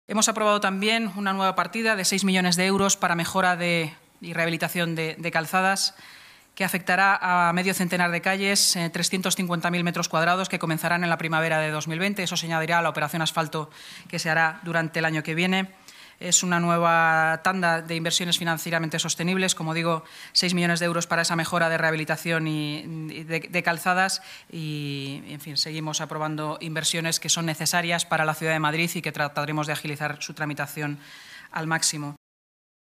Hemos aprobado también una nueva partida de 6 millones de euros para mejora y rehabilitación de calzadas, que afectará a medio centenar de calles, 350.000 metros cuadrados, que comenzarán en la primavera de 2020. Eso se añadirá a la operación asfalto que se hará durante el año que viene. Es una nueva tanda de inversiones financieramente sostenibles, como digo, 6 millones de euros para esa mejora de rehabilitación y de calzadas y, en fin, seguimos aprobando inversiones que son necesarias para la ciudad de Madrid y que trataremos de agilizar su tramitación al máximo.